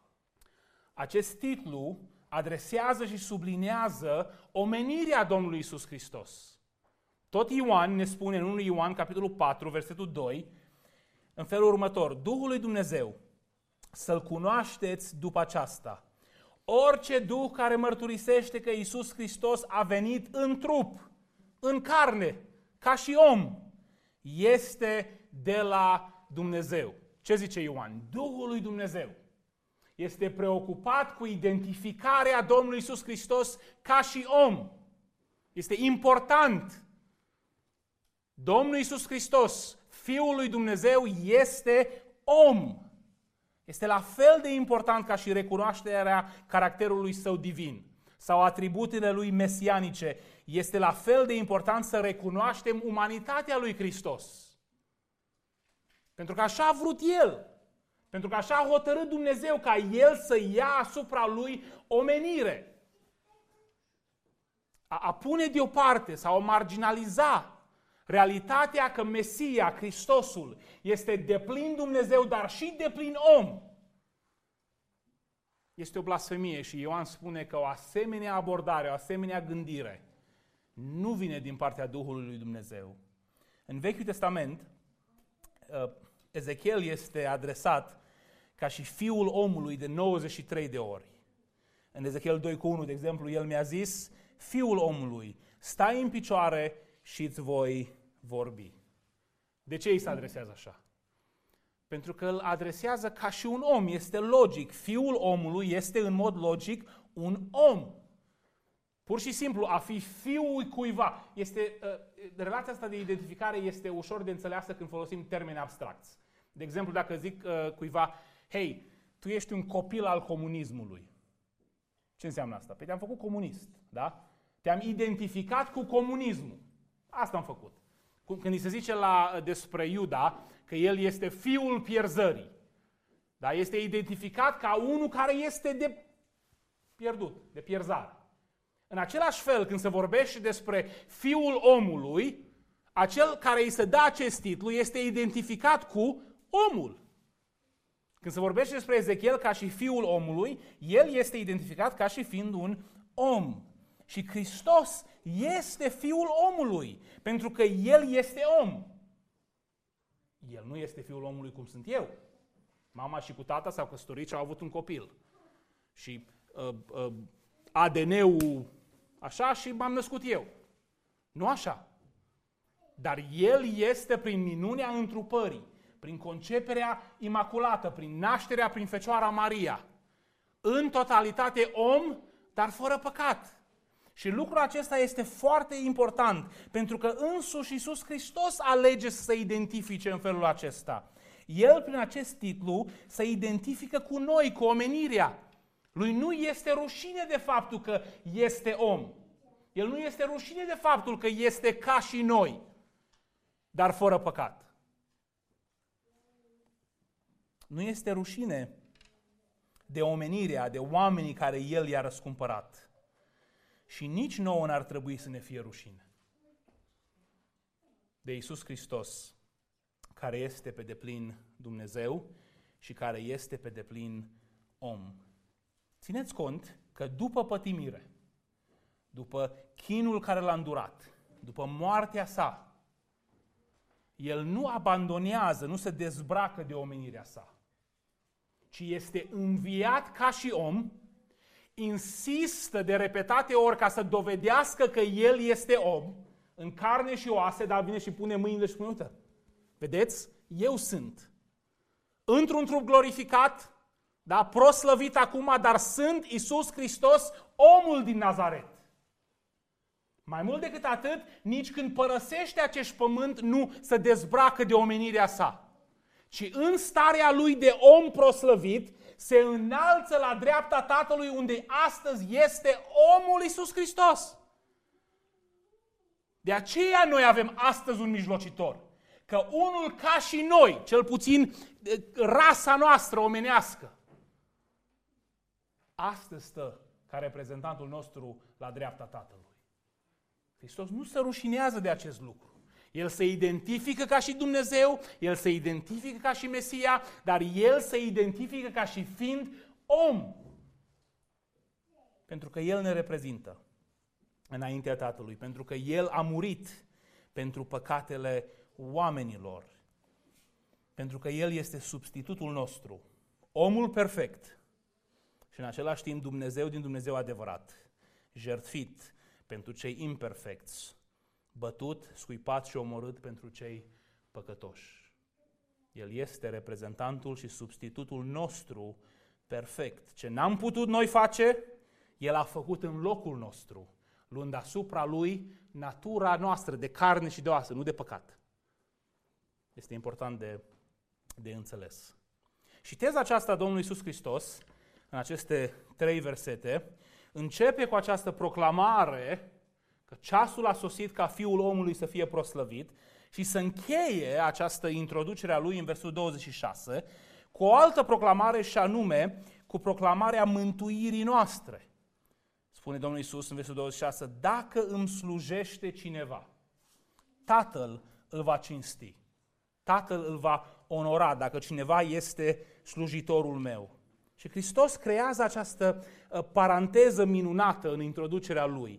acest titlu adresează și sublinează omenirea Domnului Iisus Hristos. Tot Ioan ne spune în 1 Ioan, capitolul 4, versetul 2, în felul următor: Duhul lui Dumnezeu, să-L cunoașteți după aceasta. Orice duh care mărturisește că Iisus Hristos a venit în trup, în carne, ca și om, este de la Dumnezeu. Ce zice Ioan? Duhul lui Dumnezeu este preocupat cu identificarea Domnului Iisus Hristos ca și om. Este important. Domnul Iisus Hristos, Fiul lui Dumnezeu, este om. Este la fel de important ca și recunoașterea caracterului său divin sau atributele lui mesianice. Este la fel de important să recunoaștem umanitatea lui Hristos. Pentru că așa a vrut El. Pentru că așa a hotărât Dumnezeu ca El să ia asupra Lui omenire. A pune deoparte sau a marginaliza realitatea că Mesia, Hristosul, este deplin Dumnezeu, dar și deplin om, este o blasfemie și Ioan spune că o asemenea abordare, o asemenea gândire nu vine din partea Duhului lui Dumnezeu. În Vechiul Testament, Ezechiel este adresat ca și fiul omului de 93 de ori. În Ezechiel 2:1, de exemplu, el mi-a zis: fiul omului, stai în picioare și îți voi vorbi. De ce îi se adresează așa? Pentru că îl adresează ca și un om, este logic. Fiul omului este în mod logic un om. Pur și simplu, a fi fiul cuiva. Relația asta de identificare este ușor de înțeleasă când folosim termeni abstracți. De exemplu, dacă zic cuiva: hei, tu ești un copil al comunismului. Ce înseamnă asta? Păi te-am făcut comunist, da? Te-am identificat cu comunismul. Asta am făcut. Când îi se zice despre Iuda că el este fiul pierzării, da? Este identificat ca unul care este de pierdut, de pierzare. În același fel, când se vorbește despre fiul omului, acel care îi se dă acest titlu este identificat cu omul. Când se vorbește despre Ezechiel ca și fiul omului, el este identificat ca și fiind un om. Și Hristos este fiul omului, pentru că el este om. El nu este fiul omului cum sunt eu. Mama și cu tata s-au căsătorit și au avut un copil. Și ADN-ul așa și m-am născut eu. Nu așa. Dar el este prin minunea întrupării, prin conceperea imaculată, prin nașterea prin Fecioara Maria, în totalitate om, dar fără păcat. Și lucrul acesta este foarte important, pentru că însuși Iisus Hristos alege să se identifice în felul acesta. El, prin acest titlu, se identifică cu noi, cu omenirea. Lui nu este rușine de faptul că este om. El nu este rușine de faptul că este ca și noi, dar fără păcat. Nu este rușine de omenirea, de oamenii care El i-a răscumpărat. Și nici nouă n-ar trebui să ne fie rușine de Iisus Hristos, care este pe deplin Dumnezeu și care este pe deplin om. Țineți cont că după pătimire, după chinul care l-a îndurat, după moartea sa, El nu abandonează, nu se dezbracă de omenirea sa, ci este înviat ca și om, insistă de repetate ori ca să dovedească că El este om, în carne și oase, dar vine și pune mâinile și spune: uite, vedeți? Eu sunt. Într-un trup glorificat, da, proslăvit acum, dar sunt Iisus Hristos, omul din Nazaret. Mai mult decât atât, nici când părăsește acest pământ nu se dezbracă de omenirea sa, ci în starea lui de om proslăvit se înalță la dreapta Tatălui, unde astăzi este omul Iisus Hristos. De aceea noi avem astăzi un mijlocitor, că unul ca și noi, cel puțin rasa noastră omenească, astăzi stă ca reprezentantul nostru la dreapta Tatălui. Hristos nu se rușinează de acest lucru. El se identifică ca și Dumnezeu, El se identifică ca și Mesia, dar El se identifică ca și fiind om. Pentru că El ne reprezintă înaintea Tatălui, pentru că El a murit pentru păcatele oamenilor, pentru că El este substitutul nostru, omul perfect și în același timp Dumnezeu din Dumnezeu adevărat, jertfit pentru cei imperfecți, bătut, scuipat și omorât pentru cei păcătoși. El este reprezentantul și substitutul nostru perfect. Ce n-am putut noi face, El a făcut în locul nostru, luând asupra Lui natura noastră de carne și de oasă, nu de păcat. Este important de înțeles. Și teza aceasta a Domnului Iisus Hristos, în aceste 3 versete, începe cu această proclamare că ceasul a sosit ca Fiul omului să fie proslăvit și să încheie această introducere a lui în versul 26 cu o altă proclamare, și anume cu proclamarea mântuirii noastre. Spune Domnul Iisus în versul 26: dacă îmi slujește cineva, Tatăl îl va cinsti, Tatăl îl va onora dacă cineva este slujitorul meu. Și Hristos creează această paranteză minunată în introducerea lui.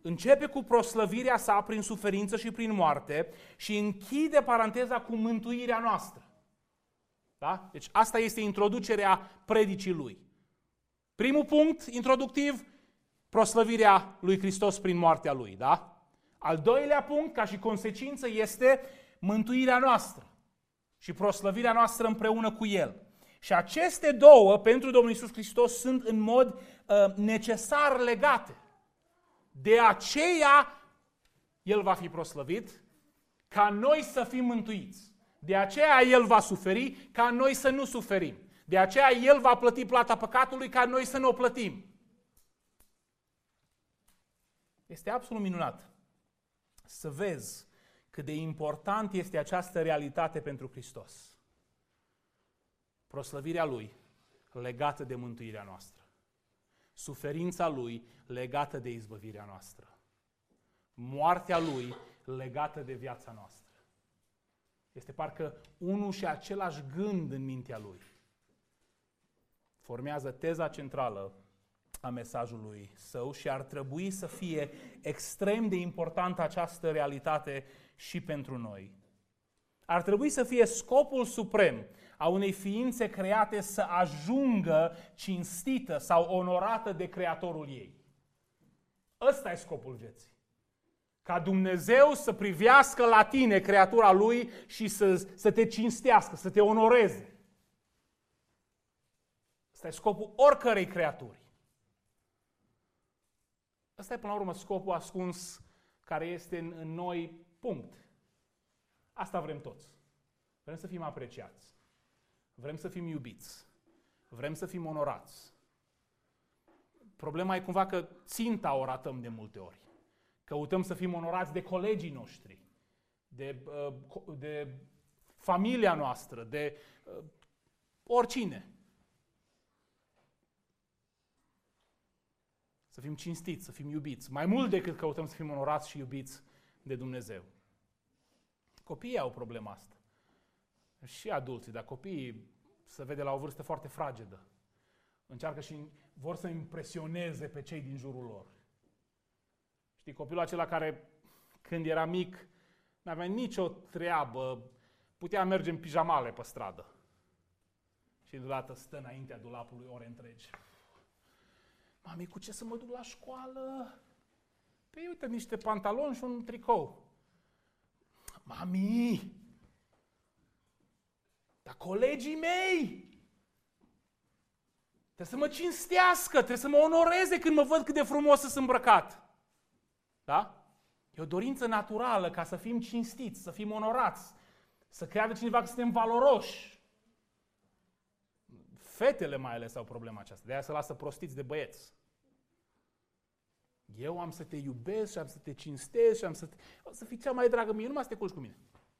începe cu proslăvirea sa prin suferință și prin moarte și închide paranteza cu mântuirea noastră. Da? Deci asta este introducerea predicii lui. Primul punct introductiv, proslăvirea lui Hristos prin moartea lui. Da? Al doilea punct, ca și consecință, este mântuirea noastră și proslăvirea noastră împreună cu El. Și aceste două, pentru Domnul Iisus Hristos, sunt în mod necesar legate. De aceea, El va fi proslăvit, ca noi să fim mântuiți. De aceea El va suferi, ca noi să nu suferim. De aceea El va plăti plata păcatului, ca noi să nu o plătim. Este absolut minunat să vezi cât de important este această realitate pentru Hristos. Proslăvirea Lui legată de mântuirea noastră. Suferința Lui legată de izbăvirea noastră. Moartea Lui legată de viața noastră. Este parcă unul și același gând în mintea Lui. Formează teza centrală a mesajului său și ar trebui să fie extrem de importantă această realitate și pentru noi. Ar trebui să fie scopul suprem a unei ființe create să ajungă cinstită sau onorată de Creatorul ei. Ăsta e scopul vieții. Ca Dumnezeu să privească la tine, creatura Lui, și să te cinstească, să te onoreze. Ăsta e scopul oricărei creaturi. Ăsta e până la urmă scopul ascuns care este în noi, punct. Asta vrem toți. Vrem să fim apreciați. Vrem să fim iubiți. Vrem să fim onorați. Problema e cumva că ținta o ratăm de multe ori. Căutăm să fim onorați de colegii noștri, de familia noastră, de oricine. Să fim cinstiți, să fim iubiți. Mai mult decât căutăm să fim onorați și iubiți de Dumnezeu. Copiii au problema asta. Și adulții, dar copiii se vede la o vârstă foarte fragedă. Încearcă și vor să impresioneze pe cei din jurul lor. Știi, copilul acela care, când era mic, n-avea nicio treabă, putea merge în pijamale pe stradă. Și deodată stă înaintea dulapului ore întregi. Mami, cu ce să mă duc la școală? Păi uite, niște pantaloni și un tricou. Mami! Dar colegii mei! Trebuie să mă cinstească, trebuie să mă onoreze când mă văd cât de frumos sunt îmbrăcat. Da? E o dorință naturală ca să fim cinstiți, să fim onorați, să creadă cineva că suntem valoroși. Fetele mai ales au problema aceasta, de aia se lasă prostiți de băieți. Eu am să te iubesc și am să te cinstesc și o să fii cea mai dragă mie, numai să te culci cu mine.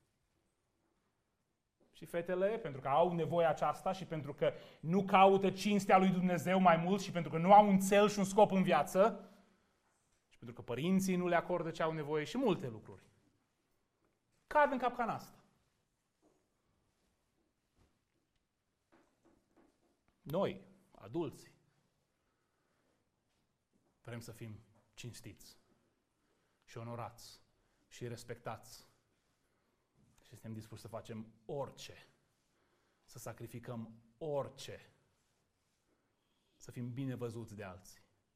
Și fetele, pentru că au nevoie aceasta și pentru că nu caută cinstea lui Dumnezeu mai mult și pentru că nu au un cel și un scop în viață, și pentru că părinții nu le acordă ce au nevoie și multe lucruri, cad în capcana asta. Noi, adulții, vrem să fim cinstiți și onorați și respectați. Și suntem dispuși să facem orice, să sacrificăm orice, să fim bine văzuți de alții.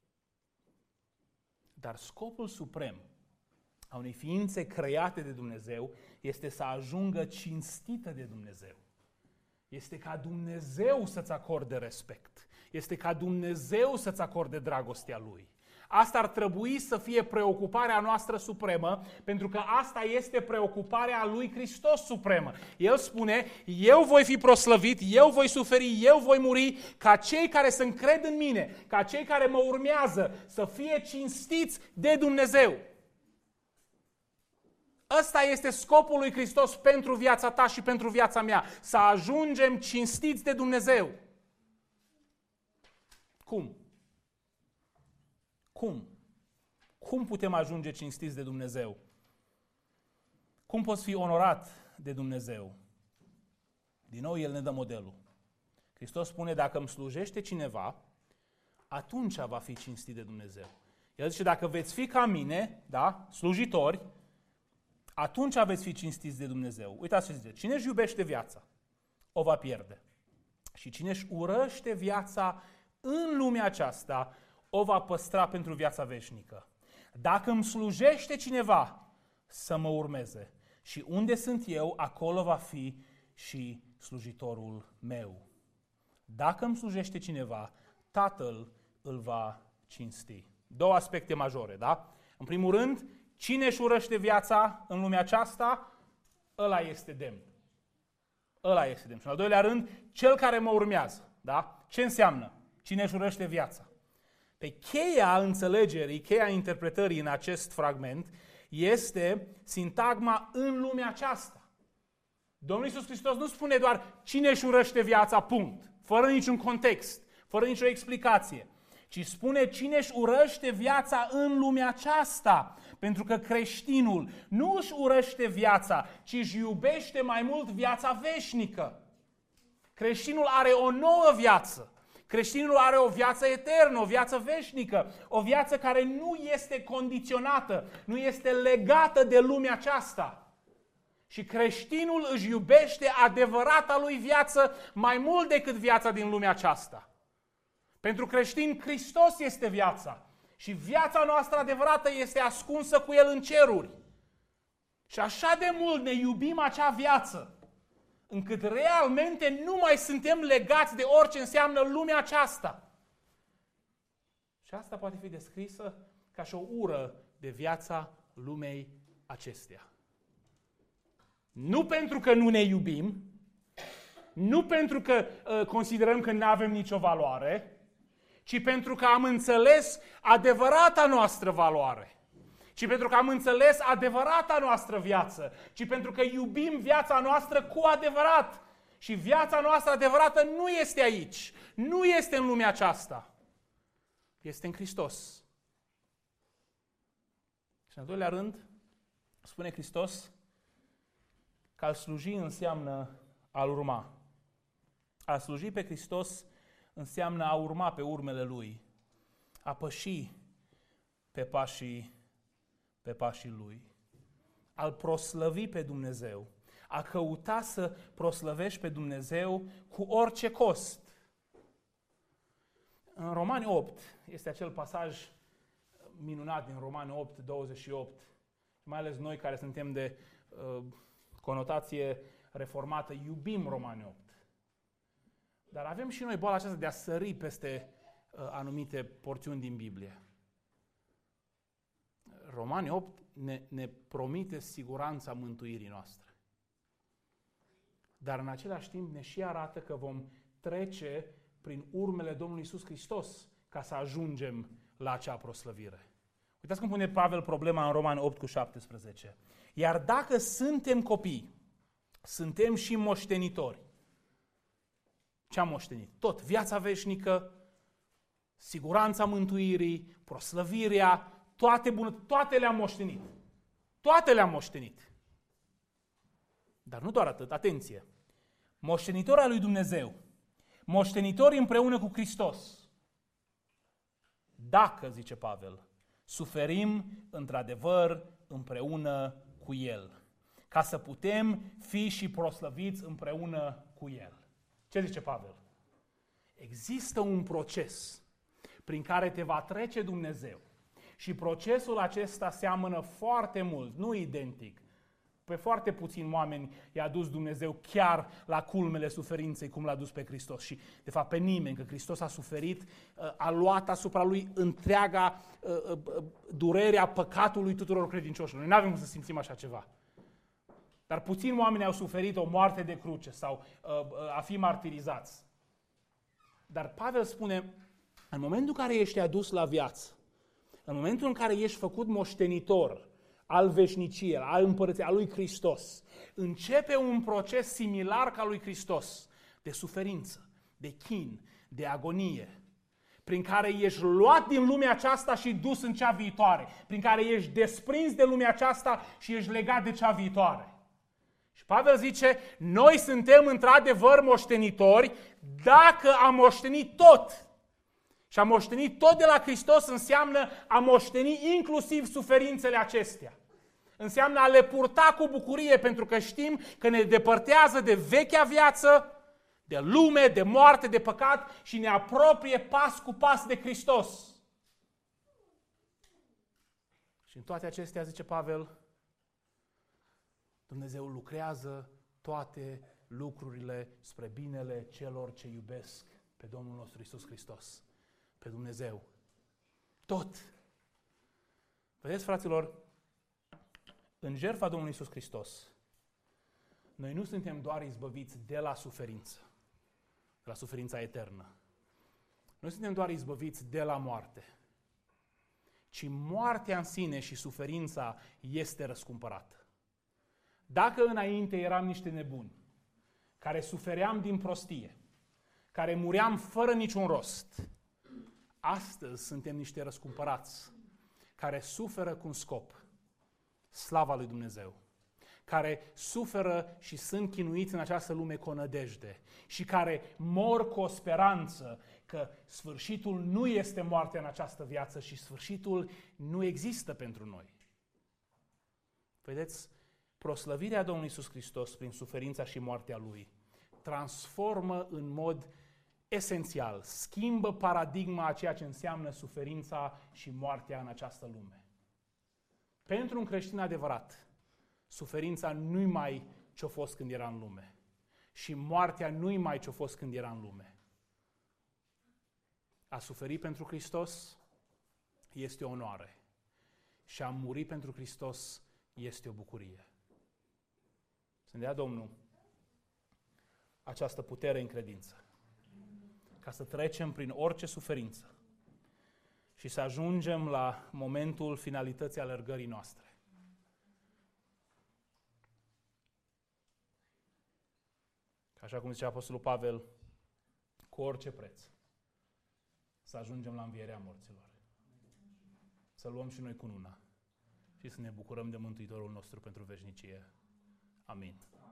Dar scopul suprem a unei ființe create de Dumnezeu este să ajungă cinstită de Dumnezeu. Este ca Dumnezeu să-ți acorde respect. Este ca Dumnezeu să-ți acorde dragostea Lui. Asta ar trebui să fie preocuparea noastră supremă, pentru că asta este preocuparea lui Hristos supremă. El spune, eu voi fi proslăvit, eu voi suferi, eu voi muri, ca cei care se încred în mine, ca cei care mă urmează să fie cinstiți de Dumnezeu. Ăsta este scopul lui Hristos pentru viața ta și pentru viața mea. Să ajungem cinstiți de Dumnezeu. Cum? Cum? Cum putem ajunge cinstiți de Dumnezeu? Cum poți fi onorat de Dumnezeu? Din nou, El ne dă modelul. Hristos spune, dacă îmi slujește cineva, atunci va fi cinstit de Dumnezeu. El zice, dacă veți fi ca mine, da, slujitori, atunci veți fi cinstiți de Dumnezeu. Uitați ce zice, cine își iubește viața, o va pierde. Și cine își urăște viața în lumea aceasta, o va păstra pentru viața veșnică. Dacă îmi slujește cineva, să mă urmeze. Și unde sunt eu, acolo va fi și slujitorul meu. Dacă îmi slujește cineva, Tatăl îl va cinsti. Două aspecte majore, da? În primul rând, cine își urăște viața în lumea aceasta, ăla este demn. Ăla este demn. Și în al doilea rând, cel care mă urmează, da? Ce înseamnă? Cine își urăște viața? Pe cheia înțelegerii, cheia interpretării în acest fragment este sintagma în lumea aceasta. Domnul Iisus Hristos nu spune doar cine își urăște viața, punct, fără niciun context, fără nicio explicație, ci spune cine își urăște viața în lumea aceasta. Pentru că creștinul nu își urăște viața, ci își iubește mai mult viața veșnică. Creștinul are o nouă viață. Creștinul are o viață eternă, o viață veșnică, o viață care nu este condiționată, nu este legată de lumea aceasta. Și creștinul își iubește adevărata lui viață mai mult decât viața din lumea aceasta. Pentru creștin, Hristos este viața și viața noastră adevărată este ascunsă cu El în ceruri. Și așa de mult ne iubim acea viață, încât realmente nu mai suntem legați de orice înseamnă lumea aceasta. Și asta poate fi descrisă ca și o ură de viața lumei acesteia. Nu pentru că nu ne iubim, nu pentru că considerăm că nu avem nicio valoare, ci pentru că am înțeles adevărata noastră valoare, ci pentru că am înțeles adevărata noastră viață, ci pentru că iubim viața noastră cu adevărat. Și viața noastră adevărată nu este aici, nu este în lumea aceasta, este în Hristos. Și în al doilea rând, spune Hristos că a-L sluji înseamnă a-L urma. A sluji pe Hristos înseamnă a urma pe urmele Lui, a păși pe pașii Lui, a-L proslăvi pe Dumnezeu, a căuta să proslăvești pe Dumnezeu cu orice cost. În Romani 8 este acel pasaj minunat din Romani 8, 28, mai ales noi care suntem de conotație reformată, iubim Romani 8. Dar avem și noi boala aceasta de a sări peste anumite porțiuni din Biblie. Romani 8 ne promite siguranța mântuirii noastre. Dar în același timp ne și arată că vom trece prin urmele Domnului Iisus Hristos ca să ajungem la acea proslăvire. Uitați cum pune Pavel problema în Romani 8 cu 17. Iar dacă suntem copii, suntem și moștenitori. Ce am moștenit? Tot, viața veșnică, siguranța mântuirii, proslăvirea, toate le-am moștenit. Toate le-am moștenit. Dar nu doar atât, atenție. Moștenitori al lui Dumnezeu, moștenitori împreună cu Hristos. Dacă, zice Pavel, suferim într-adevăr împreună cu El, ca să putem fi și proslăviți împreună cu El. Ce zice Pavel? Există un proces prin care te va trece Dumnezeu și procesul acesta seamănă foarte mult, nu identic. Pe foarte puțini oameni i-a dus Dumnezeu chiar la culmele suferinței cum l-a dus pe Hristos și de fapt pe nimeni, că Hristos a suferit, a luat asupra Lui întreaga durerea păcatului tuturor credincioșilor. Noi nu avem cum să simțim așa ceva. Dar puțini oameni au suferit o moarte de cruce sau a fi martirizați. Dar Pavel spune, în momentul în care ești adus la viață, în momentul în care ești făcut moștenitor al veșniciei, al împărăției, al lui Hristos, începe un proces similar ca lui Hristos, de suferință, de chin, de agonie, prin care ești luat din lumea aceasta și dus în cea viitoare, prin care ești desprins de lumea aceasta și ești legat de cea viitoare. Și Pavel zice, noi suntem într-adevăr moștenitori dacă am moștenit tot. Și a moșteni tot de la Hristos înseamnă a moșteni inclusiv suferințele acestea. Înseamnă a le purta cu bucurie, pentru că știm că ne depărtează de vechea viață, de lume, de moarte, de păcat și ne apropie pas cu pas de Hristos. Și în toate acestea, zice Pavel, Dumnezeu lucrează toate lucrurile spre binele celor ce iubesc pe Domnul nostru Iisus Hristos, pe Dumnezeu. Tot. Vedeți, fraților, în jertfa Domnului Iisus Hristos, noi nu suntem doar izbăviți de la suferință, de la suferința eternă. Nu suntem doar izbăviți de la moarte, ci moartea în sine și suferința este răscumpărată. Dacă înainte eram niște nebuni, care sufeream din prostie, care muream fără niciun rost, astăzi suntem niște răscumpărați, care suferă cu un scop, slava lui Dumnezeu, care suferă și sunt chinuiți în această lume cu o nădejde și care mor cu o speranță că sfârșitul nu este moartea în această viață și sfârșitul nu există pentru noi. Vedeți, proslăvirea Domnului Iisus Hristos prin suferința și moartea Lui transformă în mod esențial, schimbă paradigma a ceea ce înseamnă suferința și moartea în această lume. Pentru un creștin adevărat, suferința nu-i mai ce-a fost când era în lume și moartea nu-i mai ce-a fost când era în lume. A suferi pentru Hristos este o onoare și a muri pentru Hristos este o bucurie. Să ne dea Domnul această putere în credință, ca să trecem prin orice suferință și să ajungem la momentul finalității alergării noastre. Așa cum zicea Apostolul Pavel, cu orice preț, să ajungem la învierea morților. Să luăm și noi cununa și să ne bucurăm de Mântuitorul nostru pentru veșnicie. Amin.